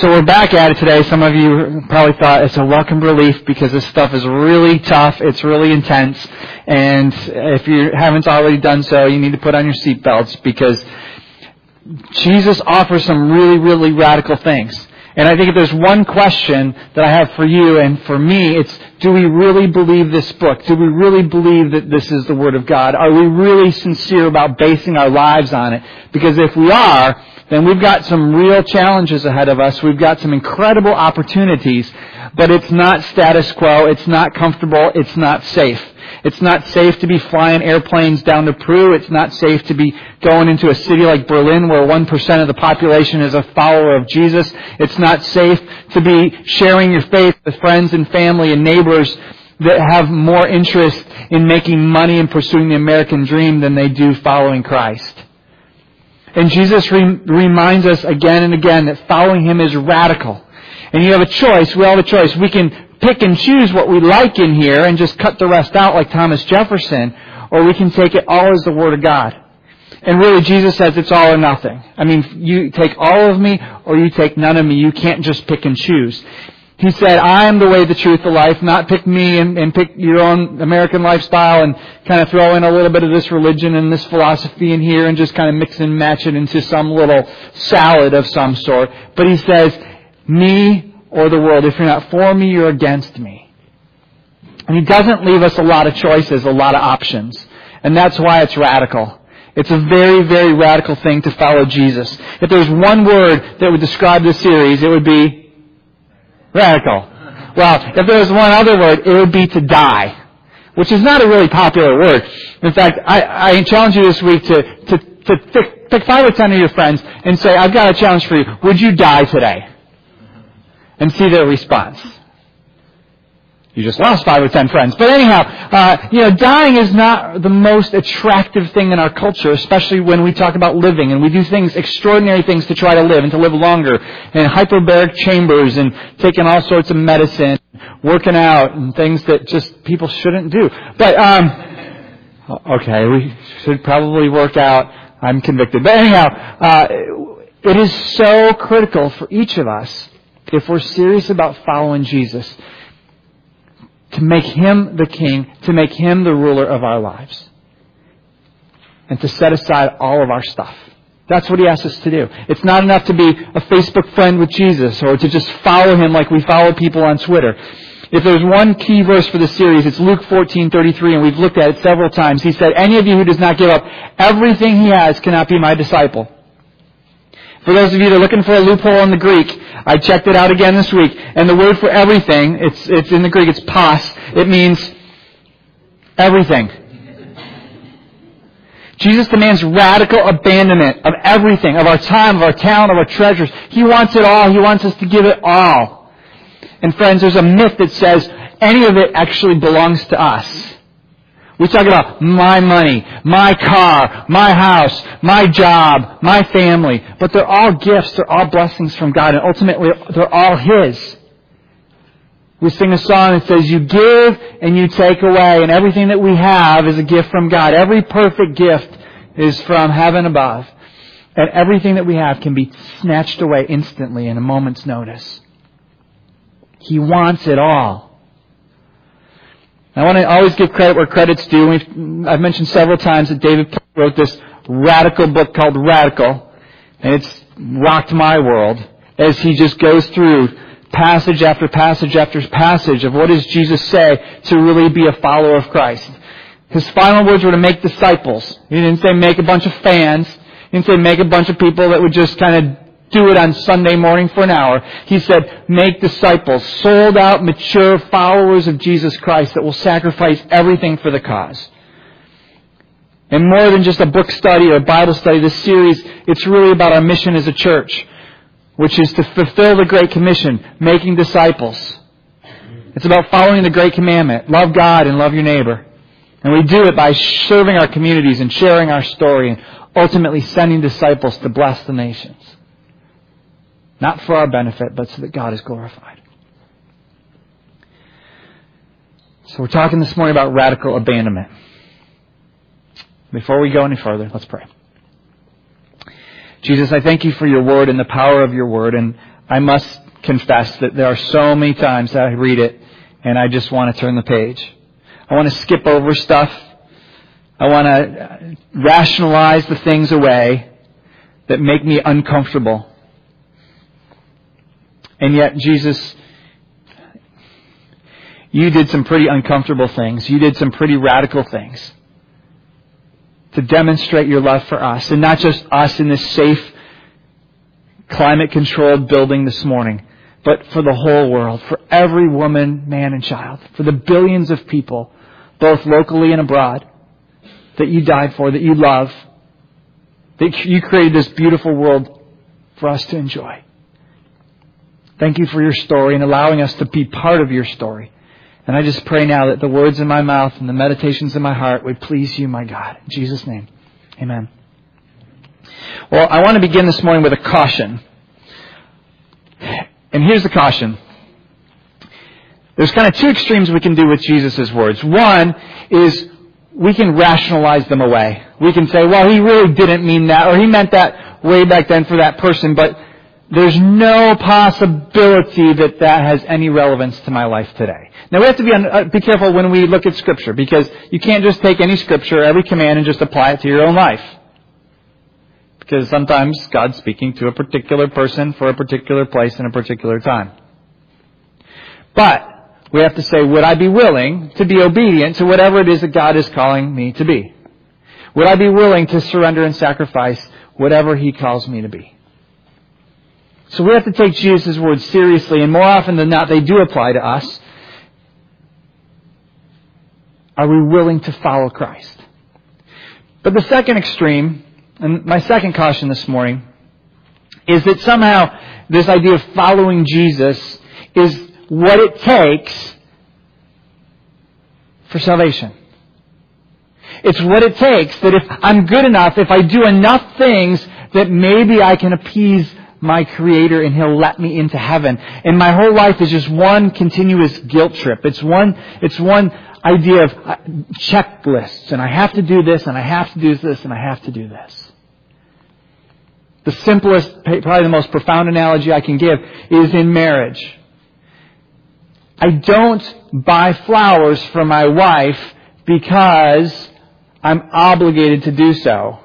So we're back at it today. Some of you probably thought it's a welcome relief because this stuff is really tough. It's really intense. And if you haven't already done so, you need to put on your seatbelts because Jesus offers some really, really radical things. And I think if there's one question that I have for you and for me, it's, do we really believe this book? Do we really believe that this is the Word of God? Are we really sincere about basing our lives on it? Because if we are, then we've got some real challenges ahead of us. We've got some incredible opportunities, but it's not status quo. It's not comfortable. It's not safe. It's not safe to be flying airplanes down to Peru. It's not safe to be going into a city like Berlin where 1% of the population is a follower of Jesus. It's not safe to be sharing your faith with friends and family and neighbors that have more interest in making money and pursuing the American dream than they do following Christ. And Jesus reminds us again and again that following Him is radical. And you have a choice. We all have a choice. We can pick and choose what we like in here and just cut the rest out like Thomas Jefferson, or we can take it all as the Word of God. And really, Jesus says it's all or nothing. I mean, you take all of me or you take none of me. You can't just pick and choose. He said, I am the way, the truth, the life, not pick me and pick your own American lifestyle and kind of throw in a little bit of this religion and this philosophy in here and just kind of mix and match it into some little salad of some sort. But He says, me or the world. If you're not for me, you're against me. And He doesn't leave us a lot of choices, a lot of options. And that's why it's radical. It's a very, very radical thing to follow Jesus. If there's one word that would describe this series, it would be radical. Well, if there was one other word, it would be to die, which is not a really popular word. In fact, I challenge you this week to pick 5 or 10 of your friends and say, I've got a challenge for you. Would you die today? And see their response. You just lost 5 or 10 friends. But anyhow, dying is not the most attractive thing in our culture, especially when we talk about living. And we do things, extraordinary things to try to live and to live longer. And hyperbaric chambers and taking all sorts of medicine, working out and things that just people shouldn't do. But, okay, we should probably work out. I'm convicted. But anyhow, it is so critical for each of us, if we're serious about following Jesus, to make Him the King, to make Him the ruler of our lives, and to set aside all of our stuff. That's what He asks us to do. It's not enough to be a Facebook friend with Jesus or to just follow Him like we follow people on Twitter. If there's one key verse for the series, it's Luke 14:33, and we've looked at it several times. He said, any of you who does not give up everything he has cannot be my disciple. For those of you that are looking for a loophole in the Greek, I checked it out again this week. And the word for everything, it's in the Greek, it's pas. It means everything. Jesus demands radical abandonment of everything, of our time, of our talent, of our treasures. He wants it all. He wants us to give it all. And friends, there's a myth that says any of it actually belongs to us. We talk about my money, my car, my house, my job, my family. But they're all gifts. They're all blessings from God. And ultimately, they're all His. We sing a song that says, you give and you take away. And everything that we have is a gift from God. Every perfect gift is from heaven above. And everything that we have can be snatched away instantly in a moment's notice. He wants it all. I want to always give credit where credit's due. I've mentioned several times that David wrote this radical book called Radical, and it's rocked my world as he just goes through passage after passage after passage of what does Jesus say to really be a follower of Christ. His final words were to make disciples. He didn't say make a bunch of fans. He didn't say make a bunch of people that would just kind of do it on Sunday morning for an hour. He said, make disciples, sold out, mature followers of Jesus Christ that will sacrifice everything for the cause. And more than just a book study or a Bible study, this series, it's really about our mission as a church, which is to fulfill the Great Commission, making disciples. It's about following the Great Commandment, love God and love your neighbor. And we do it by serving our communities and sharing our story and ultimately sending disciples to bless the nations. Not for our benefit, but so that God is glorified. So we're talking this morning about radical abandonment. Before we go any further, let's pray. Jesus, I thank You for Your Word and the power of Your Word. And I must confess that there are so many times that I read it and I just want to turn the page. I want to skip over stuff. I want to rationalize the things away that make me uncomfortable. And yet, Jesus, you did some pretty uncomfortable things. You did some pretty radical things to demonstrate your love for us. And not just us in this safe, climate-controlled building this morning, but for the whole world, for every woman, man, and child, for the billions of people, both locally and abroad, that you died for, that you love, that you created this beautiful world for us to enjoy. Thank you for your story and allowing us to be part of your story. And I just pray now that the words in my mouth and the meditations in my heart would please you, my God. In Jesus' name, amen. Well, I want to begin this morning with a caution. And here's the caution. There's kind of two extremes we can do with Jesus' words. One is we can rationalize them away. We can say, well, he really didn't mean that, or he meant that way back then for that person, but there's no possibility that that has any relevance to my life today. Now, we have to be careful when we look at Scripture, because you can't just take any Scripture, every command, and just apply it to your own life. Because sometimes God's speaking to a particular person for a particular place and a particular time. But we have to say, would I be willing to be obedient to whatever it is that God is calling me to be? Would I be willing to surrender and sacrifice whatever He calls me to be? So we have to take Jesus' words seriously, and more often than not, they do apply to us. Are we willing to follow Christ? But the second extreme, and my second caution this morning, is that somehow this idea of following Jesus is what it takes for salvation. It's what it takes, that if I'm good enough, if I do enough things, that maybe I can appease my Creator and He'll let me into heaven. And my whole life is just one continuous guilt trip. It's one idea of checklists, and I have to do this, and I have to do this, and I have to do this. The simplest, probably the most profound analogy I can give is in marriage. I don't buy flowers for my wife because I'm obligated to do so.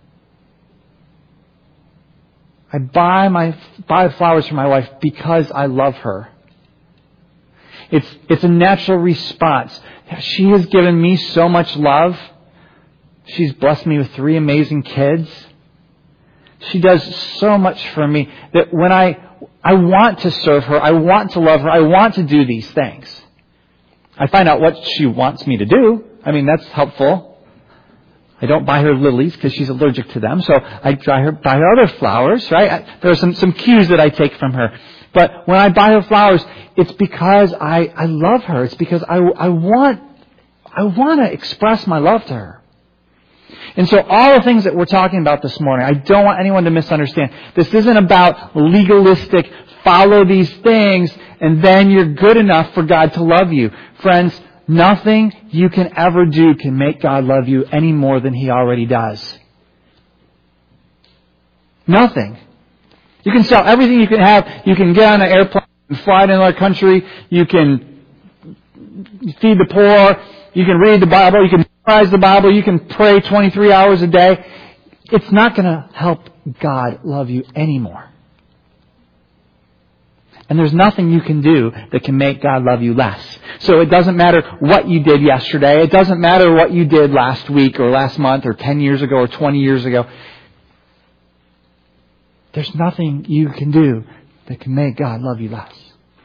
I buy flowers for my wife because I love her. It's a natural response. She has given me so much love. She's blessed me with 3 amazing kids. She does so much for me that when I want to serve her, I want to love her, I want to do these things. I find out what she wants me to do. I mean, that's helpful. I don't buy her lilies because she's allergic to them, so I buy her other flowers, right? There are some cues that I take from her. But when I buy her flowers, it's because I love her. It's because I want to express my love to her. And so all the things that we're talking about this morning, I don't want anyone to misunderstand. This isn't about legalistic, follow these things, and then you're good enough for God to love you. Friends, nothing you can ever do can make God love you any more than He already does. Nothing. You can sell everything you can have. You can get on an airplane and fly to another country. You can feed the poor. You can read the Bible. You can memorize the Bible. You can pray 23 hours a day. It's not going to help God love you anymore. And there's nothing you can do that can make God love you less. So it doesn't matter what you did yesterday. It doesn't matter what you did last week or last month or 10 years ago or 20 years ago. There's nothing you can do that can make God love you less.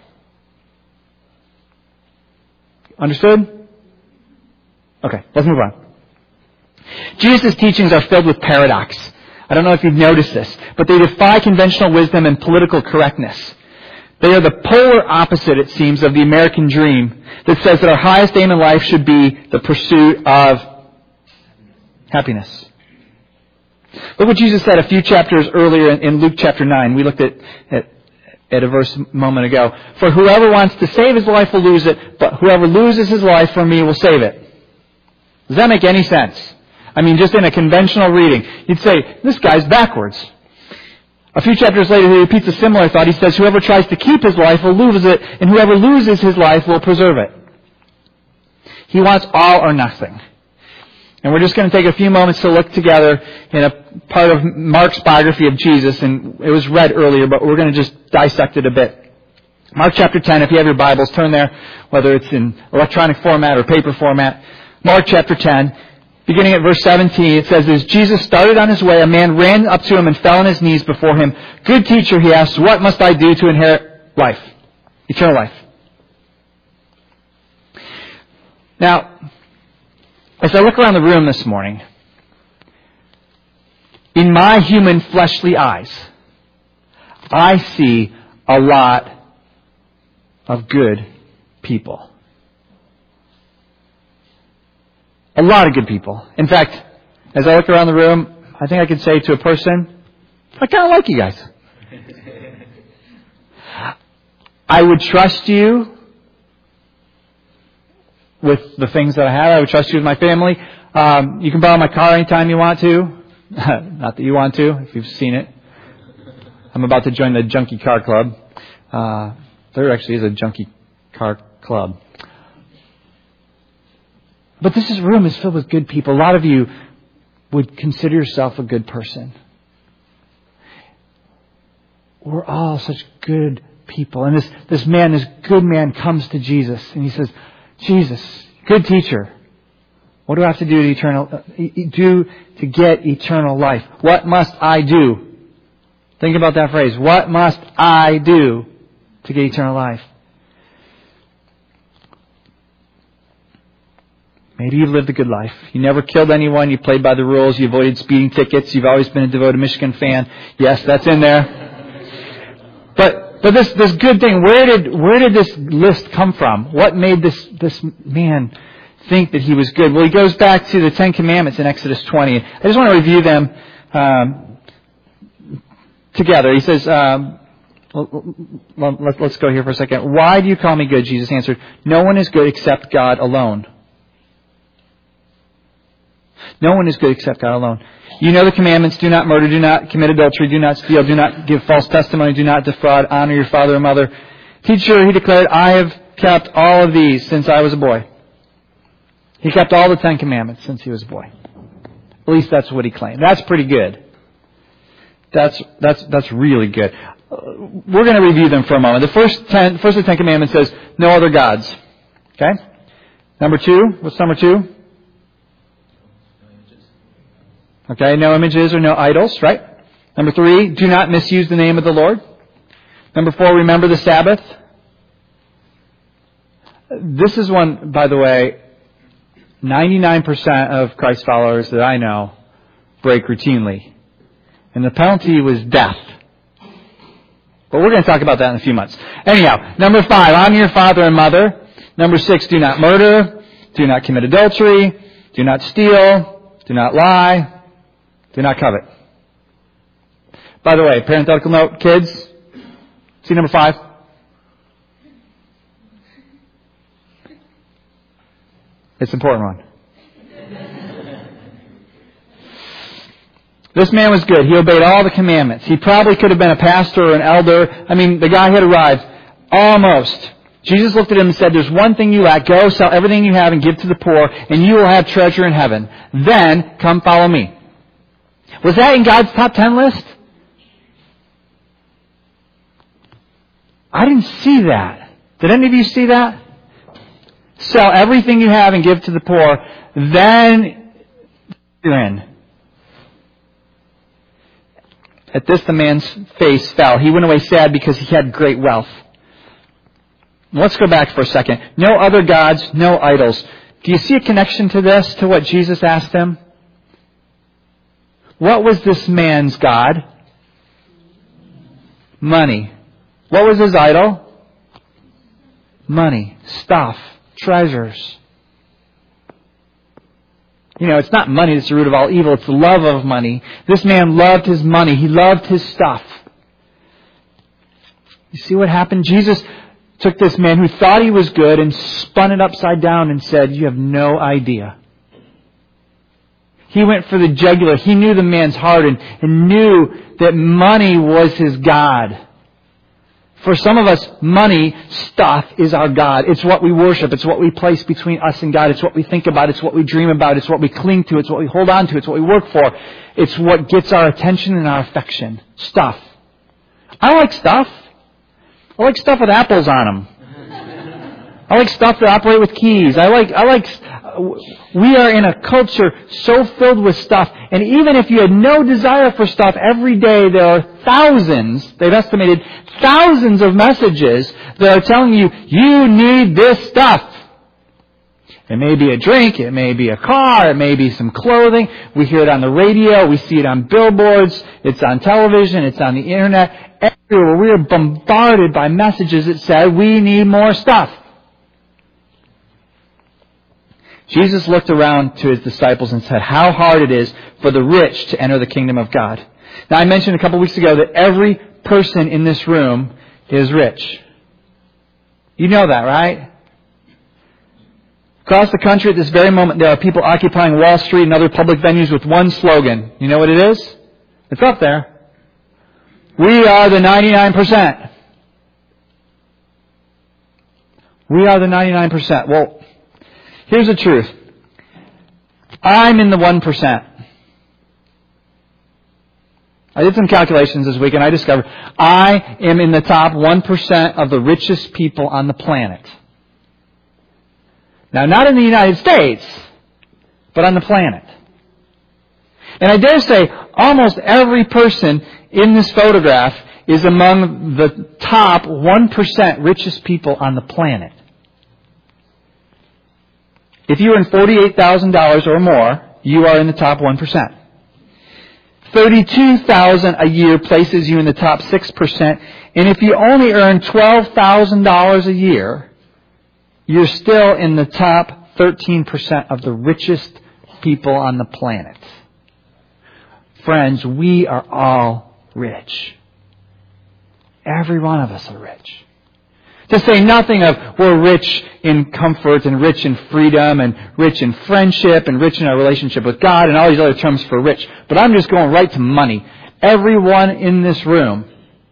Understood? Okay, let's move on. Jesus' teachings are filled with paradox. I don't know if you've noticed this, but they defy conventional wisdom and political correctness. They are the polar opposite, it seems, of the American dream that says that our highest aim in life should be the pursuit of happiness. Look what Jesus said a few chapters earlier in Luke chapter 9. We looked at a verse a moment ago. For whoever wants to save his life will lose it, but whoever loses his life for me will save it. Does that make any sense? I mean, just in a conventional reading, you'd say, this guy's backwards. A few chapters later, he repeats a similar thought. He says, whoever tries to keep his life will lose it, and whoever loses his life will preserve it. He wants all or nothing. And we're just going to take a few moments to look together in a part of Mark's biography of Jesus, and it was read earlier, but we're going to just dissect it a bit. Mark chapter 10, if you have your Bibles, turn there, whether it's in electronic format or paper format. Mark chapter 10, beginning at verse 17, it says, as Jesus started on his way, a man ran up to him and fell on his knees before him. Good teacher, he asked, what must I do to inherit life? Eternal life. Now, as I look around the room this morning, in my human fleshly eyes, I see a lot of good people. A lot of good people. In fact, as I look around the room, I think I could say to a person, I kind of like you guys. I would trust you with the things that I have. I would trust you with my family. You can borrow my car anytime you want to. Not that you want to, if you've seen it. I'm about to join the Junkie Car Club. There actually is a Junkie Car Club. But this room is filled with good people. A lot of you would consider yourself a good person. We're all such good people. And this good man comes to Jesus and he says, Jesus, good teacher, what do I have to do to get eternal life? What must I do? Think about that phrase. What must I do to get eternal life? Maybe you've lived a good life. You never killed anyone. You played by the rules. You avoided speeding tickets. You've always been a devoted Michigan fan. Yes, that's in there. But this good thing, where did this list come from? What made this man think that he was good? Well, he goes back to the Ten Commandments in Exodus 20. I just want to review them together. He says, let's go here for a second. Why do you call me good? Jesus answered, no one is good except God alone. No one is good except God alone. You know the commandments: do not murder, do not commit adultery, do not steal, do not give false testimony, do not defraud, honor your father and mother. Teacher, he declared, I have kept all of these since I was a boy. He kept all the 10 Commandments since he was a boy. At least that's what he claimed. That's pretty good. That's really good. We're going to review them for a moment. The first of the 10 Commandments says, no other gods. Okay? Number 2, what's number 2? Okay, no images or no idols, right? Number 3, do not misuse the name of the Lord. Number 4, remember the Sabbath. This is one, by the way, 99% of Christ followers that I know break routinely. And the penalty was death. But we're going to talk about that in a few months. Anyhow, number 5, honor your father and mother. Number 6, do not murder. Do not commit adultery. Do not steal. Do not lie. Do not covet. By the way, parenthetical note, kids, see number 5? It's an important one. This man was good. He obeyed all the commandments. He probably could have been a pastor or an elder. I mean, the guy had arrived. Almost. Jesus looked at him and said, there's one thing you lack. Go, sell everything you have and give to the poor, and you will have treasure in heaven. Then, come follow me. Was that in God's top 10 list? I didn't see that. Did any of you see that? Sell everything you have and give to the poor, then you're in. At this, the man's face fell. He went away sad because he had great wealth. Let's go back for a second. No other gods, no idols. Do you see a connection to this, to what Jesus asked him? What was this man's God? Money. What was his idol? Money, stuff, treasures. You know, it's not money that's the root of all evil. It's the love of money. This man loved his money. He loved his stuff. You see what happened? Jesus took this man who thought he was good and spun it upside down and said, you have no idea. He went for the jugular. He knew the man's heart and knew that money was his God. For some of us, money, stuff is our God. It's what we worship. It's what we place between us and God. It's what we think about. It's what we dream about. It's what we cling to. It's what we hold on to. It's what we work for. It's what gets our attention and our affection. Stuff. I like stuff. I like stuff with apples on them. I like stuff that operate with keys. We are in a culture so filled with stuff. And even if you had no desire for stuff, every day there are thousands, they've estimated thousands of messages that are telling you, you need this stuff. It may be a drink, it may be a car, it may be some clothing. We hear it on the radio, we see it on billboards, it's on television, it's on the internet. Everywhere we are bombarded by messages that say we need more stuff. Jesus looked around to his disciples and said, how hard it is for the rich to enter the kingdom of God. Now, I mentioned a couple weeks ago that every person in this room is rich. You know that, right? Across the country at this very moment, there are people occupying Wall Street and other public venues with one slogan. You know what it is? It's up there. We are the 99%. We are the 99%. Well, here's the truth. I'm in the 1%. I did some calculations this week and I discovered I am in the top 1% of the richest people on the planet. Now, not in the United States, but on the planet. And I dare say almost every person in this photograph is among the top 1% richest people on the planet. If you earn $48,000 or more, you are in the top 1%. $32,000 a year places you in the top 6%. And if you only earn $12,000 a year, you're still in the top 13% of the richest people on the planet. Friends, we are all rich. Every one of us are rich. To say nothing of we're rich in comfort and rich in freedom and rich in friendship and rich in our relationship with God and all these other terms for rich. But I'm just going right to money. Everyone in this room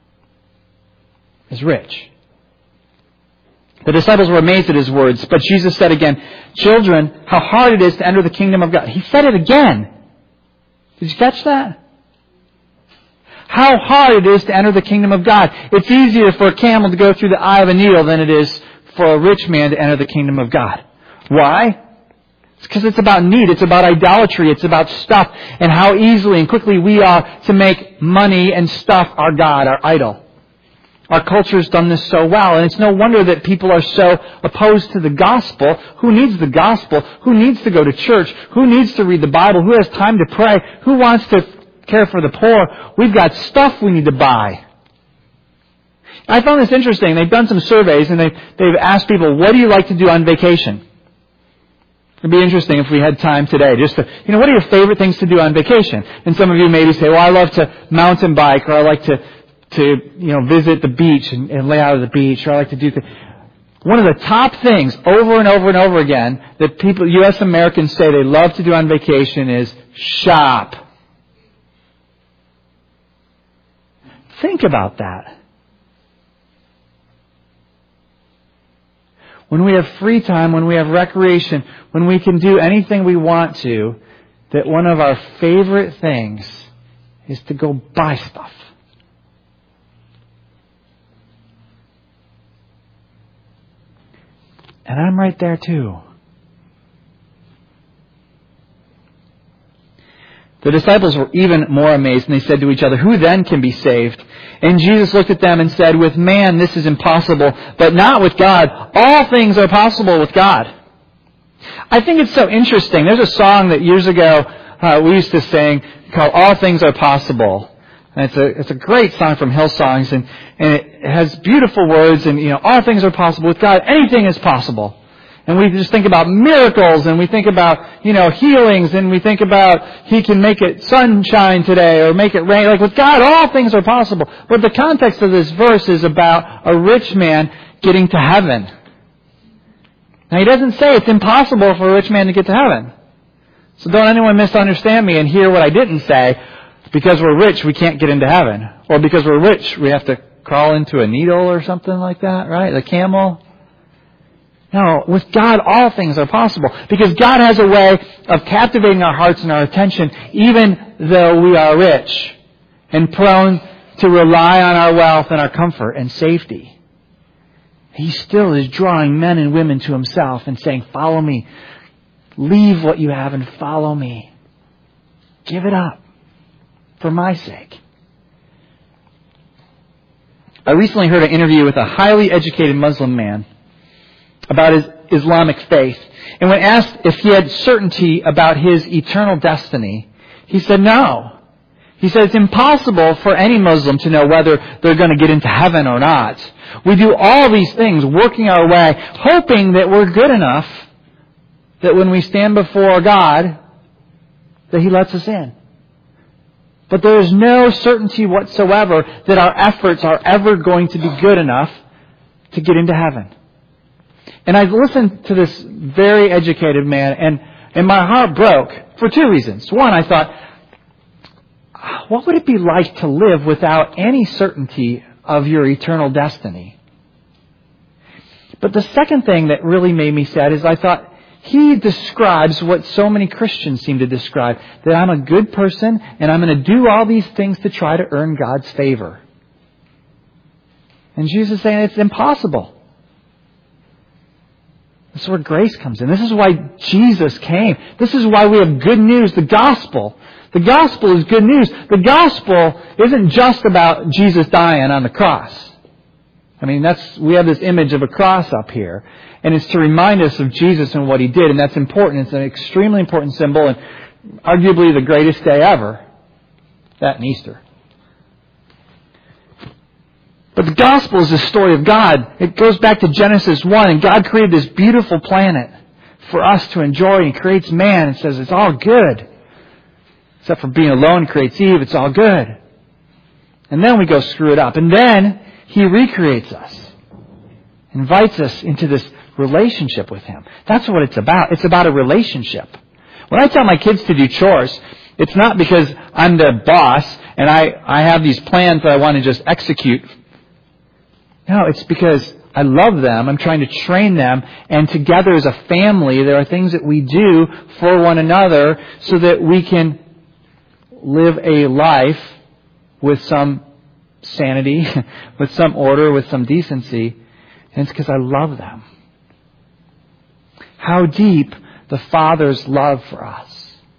is rich. The disciples were amazed at his words, but Jesus said again, children, how hard it is to enter the kingdom of God. He said it again. Did you catch that? How hard it is to enter the kingdom of God. It's easier for a camel to go through the eye of a needle than it is for a rich man to enter the kingdom of God. Why? It's because it's about need. It's about idolatry. It's about stuff and how easily and quickly we are to make money and stuff our God, our idol. Our culture has done this so well, and it's no wonder that people are so opposed to the gospel. Who needs the gospel? Who needs to go to church? Who needs to read the Bible? Who has time to pray? Who wants to care for the poor? We've got stuff we need to buy. I found this interesting. They've done some surveys, and they've asked people, what do you like to do on vacation? It'd be interesting if we had time today just to, what are your favorite things to do on vacation? And some of you maybe say, well, I love to mountain bike, or I like to visit the beach and lay out at the beach, or I like to do things. One of the top things over and over and over again that people, U.S. Americans say they love to do on vacation is shop. Think about that. When we have free time, when we have recreation, when we can do anything we want to, that one of our favorite things is to go buy stuff. And I'm right there too. The disciples were even more amazed, and they said to each other, who then can be saved? And Jesus looked at them and said, with man this is impossible, but not with God. All things are possible with God. I think it's so interesting. There's a song that years ago we used to sing called All Things Are Possible. And it's a great song from Hillsongs, and it has beautiful words, and all things are possible with God. Anything is possible. And we just think about miracles, and we think about, healings, and we think about He can make it sunshine today or make it rain. Like with God, all things are possible. But the context of this verse is about a rich man getting to heaven. Now, He doesn't say it's impossible for a rich man to get to heaven. So don't anyone misunderstand me and hear what I didn't say. Because we're rich, we can't get into heaven. Or because we're rich, we have to crawl into a needle or something like that, right? The camel. No, with God, all things are possible. Because God has a way of captivating our hearts and our attention, even though we are rich and prone to rely on our wealth and our comfort and safety. He still is drawing men and women to Himself and saying, follow me. Leave what you have and follow me. Give it up for my sake. I recently heard an interview with a highly educated Muslim man about his Islamic faith. And when asked if he had certainty about his eternal destiny, he said no. He said it's impossible for any Muslim to know whether they're going to get into heaven or not. We do all these things, working our way, hoping that we're good enough that when we stand before God, that He lets us in. But there is no certainty whatsoever that our efforts are ever going to be good enough to get into heaven. And I listened to this very educated man, and my heart broke for two reasons. One, I thought, what would it be like to live without any certainty of your eternal destiny? But the second thing that really made me sad is I thought, he describes what so many Christians seem to describe, that I'm a good person and I'm going to do all these things to try to earn God's favor. And Jesus is saying it's impossible. This is where grace comes in. This is why Jesus came. This is why we have good news, the gospel. The gospel is good news. The gospel isn't just about Jesus dying on the cross. I mean, we have this image of a cross up here. And it's to remind us of Jesus and what He did. And that's important. It's an extremely important symbol and arguably the greatest day ever. That and Easter. But the gospel is the story of God. It goes back to Genesis 1. And God created this beautiful planet for us to enjoy. And He creates man and says it's all good. Except for being alone, creates Eve. It's all good. And then we go screw it up. And then He recreates us. Invites us into this relationship with Him. That's what it's about. It's about a relationship. When I tell my kids to do chores, it's not because I'm their boss and I have these plans that I want to just execute. No, it's because I love them. I'm trying to train them. And together as a family, there are things that we do for one another so that we can live a life with some sanity, with some order, with some decency. And it's because I love them. How deep the Father's love for us.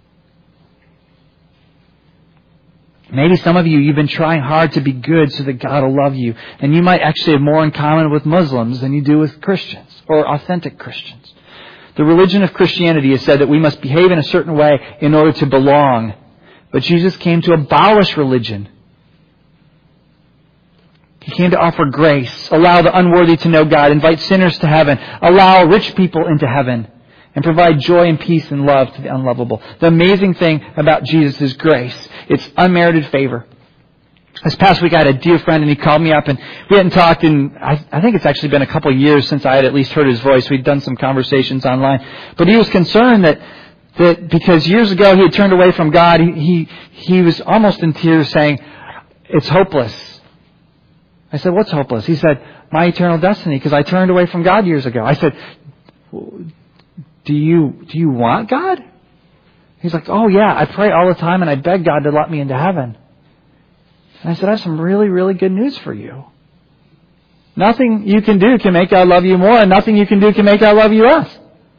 Maybe some of you've been trying hard to be good so that God will love you. And you might actually have more in common with Muslims than you do with Christians or authentic Christians. The religion of Christianity has said that we must behave in a certain way in order to belong. But Jesus came to abolish religion. He came to offer grace, allow the unworthy to know God, invite sinners to heaven, allow rich people into heaven, and provide joy and peace and love to the unlovable. The amazing thing about Jesus is grace. It's unmerited favor. This past week I had a dear friend and he called me up and we hadn't talked in, I think it's actually been a couple of years since I had at least heard his voice. We'd done some conversations online. But he was concerned that because years ago he had turned away from God, he was almost in tears saying, it's hopeless. I said, what's hopeless? He said, my eternal destiny, because I turned away from God years ago. I said, do you want God? He's like, oh yeah, I pray all the time and I beg God to let me into heaven. And I said, I have some really, really good news for you. Nothing you can do can make God love you more, and nothing you can do can make God love you less.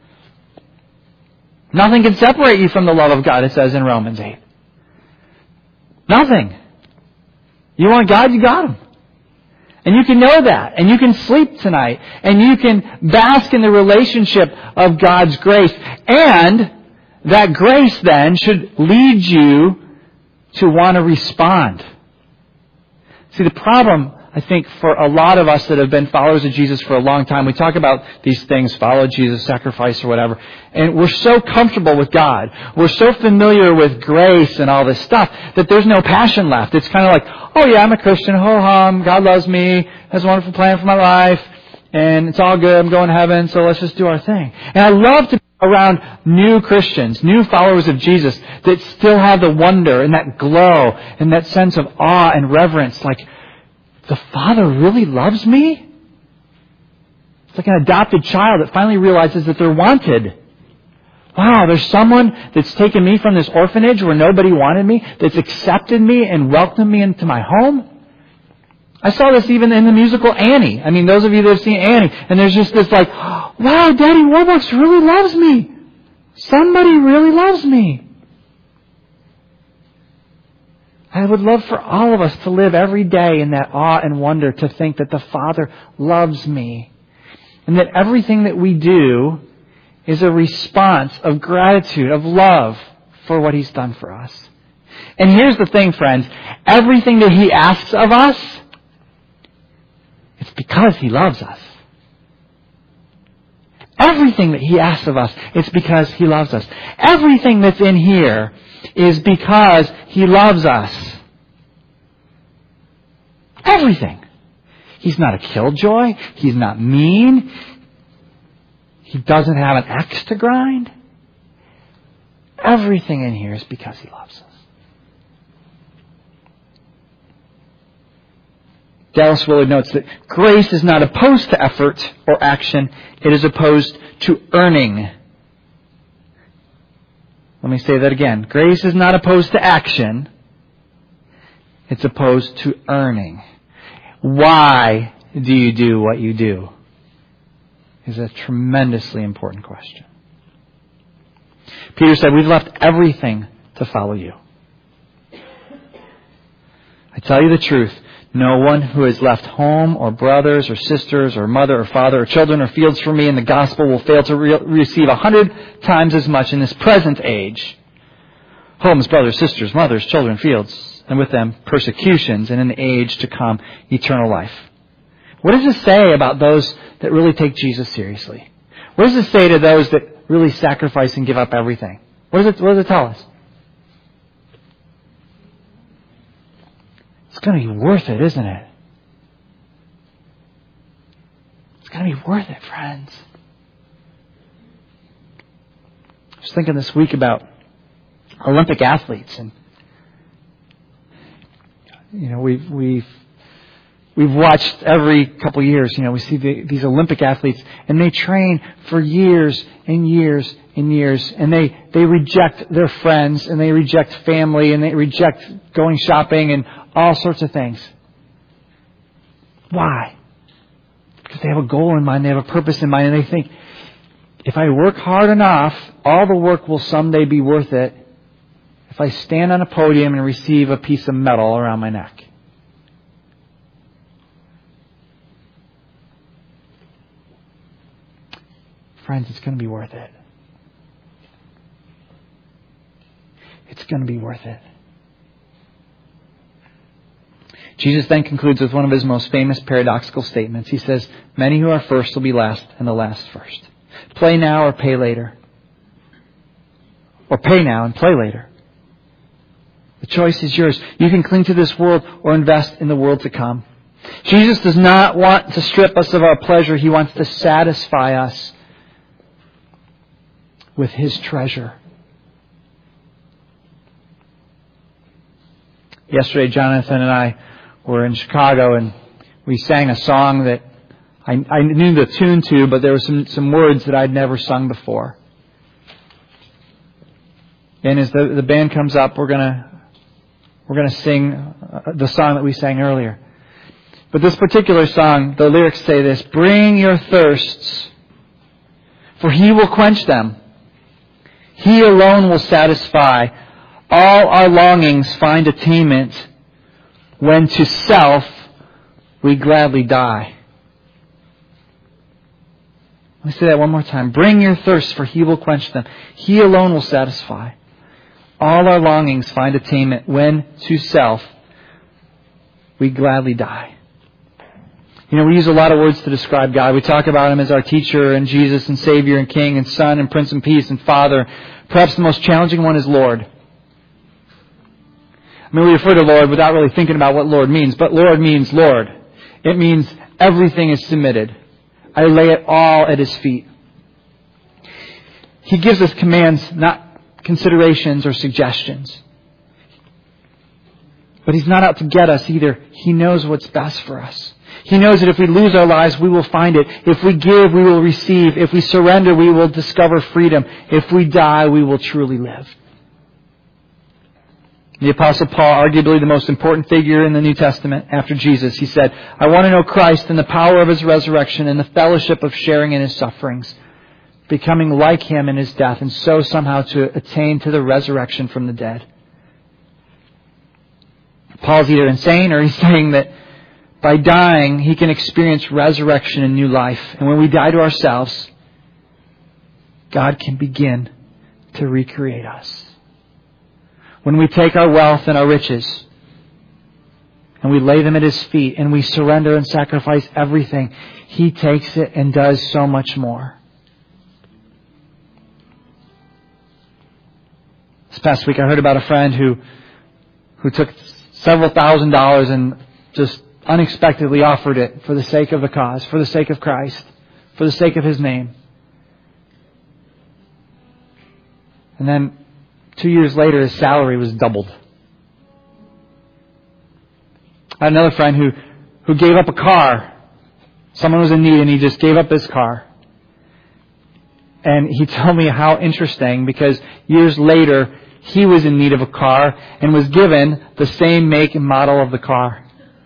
Nothing can separate you from the love of God, it says in Romans 8. Nothing. You want God, you got Him. And you can know that. And you can sleep tonight. And you can bask in the relationship of God's grace. And that grace then should lead you to want to respond. See, the problem, I think, for a lot of us that have been followers of Jesus for a long time, we talk about these things, follow Jesus, sacrifice or whatever, and we're so comfortable with God. We're so familiar with grace and all this stuff that there's no passion left. It's kind of like, oh yeah, I'm a Christian, ho-hum, God loves me, has a wonderful plan for my life, and it's all good, I'm going to heaven, so let's just do our thing. And I love to be around new Christians, new followers of Jesus that still have the wonder and that glow and that sense of awe and reverence. Like, the Father really loves me? It's like an adopted child that finally realizes that they're wanted. Wow, there's someone that's taken me from this orphanage where nobody wanted me, that's accepted me and welcomed me into my home. I saw this even in the musical Annie. I mean, those of you that have seen Annie, and there's just this like, wow, Daddy Warbucks really loves me. Somebody really loves me. I would love for all of us to live every day in that awe and wonder, to think that the Father loves me. And that everything that we do is a response of gratitude, of love for what He's done for us. And here's the thing, friends. Everything that He asks of us, it's because He loves us. Everything that He asks of us, it's because He loves us. Everything that's in here is because He loves us. Everything. He's not a killjoy. He's not mean. He doesn't have an axe to grind. Everything in here is because He loves us. Dallas Willard notes that grace is not opposed to effort or action. It is opposed to earning. Let me say that again. Grace is not opposed to action. It's opposed to earning. Why do you do what you do? Is a tremendously important question. Peter said, we've left everything to follow you. I tell you the truth. No one who has left home or brothers or sisters or mother or father or children or fields for me in the gospel will fail to receive 100 times as much in this present age. Homes, brothers, sisters, mothers, children, fields, and with them persecutions, and in the age to come, eternal life. What does it say about those that really take Jesus seriously? What does it say to those that really sacrifice and give up everything? What does it tell us? It's going to be worth it, isn't it? It's going to be worth it, friends. I was thinking this week about Olympic athletes, and we've watched every couple of years. We see these Olympic athletes, and they train for years and years and years, and they reject their friends, and they reject family, and they reject going shopping and all sorts of things. Why? Because they have a goal in mind, they have a purpose in mind, and they think, if I work hard enough, all the work will someday be worth it if I stand on a podium and receive a piece of metal around my neck. Friends, it's going to be worth it. It's going to be worth it. Jesus then concludes with one of His most famous paradoxical statements. He says, many who are first will be last, and the last first. Play now or pay later. Or pay now and play later. The choice is yours. You can cling to this world or invest in the world to come. Jesus does not want to strip us of our pleasure. He wants to satisfy us with His treasure. Yesterday, Jonathan and I were in Chicago, and we sang a song that I knew the tune to, but there were some words that I'd never sung before. And as the band comes up, we're gonna sing the song that we sang earlier. But this particular song, the lyrics say this: bring your thirsts, for He will quench them. He alone will satisfy. All our longings find attainment when to self we gladly die. Let me say that one more time. Bring your thirst, for He will quench them. He alone will satisfy. All our longings find attainment when to self we gladly die. We use a lot of words to describe God. We talk about Him as our teacher and Jesus and Savior and King and Son and Prince of Peace and Father. Perhaps the most challenging one is Lord. We refer to Lord without really thinking about what Lord means, but Lord means Lord. It means everything is submitted. I lay it all at His feet. He gives us commands, not considerations or suggestions. But He's not out to get us either. He knows what's best for us. He knows that if we lose our lives, we will find it. If we give, we will receive. If we surrender, we will discover freedom. If we die, we will truly live. The Apostle Paul, arguably the most important figure in the New Testament after Jesus, he said, I want to know Christ and the power of His resurrection and the fellowship of sharing in His sufferings, becoming like Him in His death, and so somehow to attain to the resurrection from the dead. Paul's either insane or he's saying that by dying, he can experience resurrection and new life. And when we die to ourselves, God can begin to recreate us. When we take our wealth and our riches and we lay them at His feet and we surrender and sacrifice everything, He takes it and does so much more. This past week I heard about a friend who took several $1,000s and just unexpectedly offered it for the sake of the cause, for the sake of Christ, for the sake of His name. And then 2 years later, his salary was doubled. I had another friend who gave up a car. Someone was in need and he just gave up his car. And he told me how interesting, because years later, he was in need of a car and was given the same make and model of the car.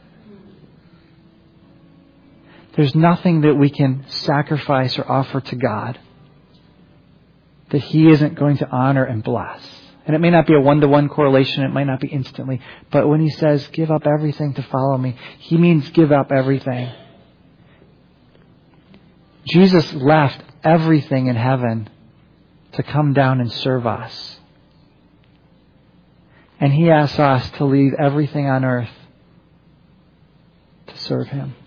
There's nothing that we can sacrifice or offer to God that He isn't going to honor and bless. And it may not be a one-to-one correlation. It might not be instantly. But when He says, give up everything to follow me, He means give up everything. Jesus left everything in heaven to come down and serve us. And He asks us to leave everything on earth to serve Him.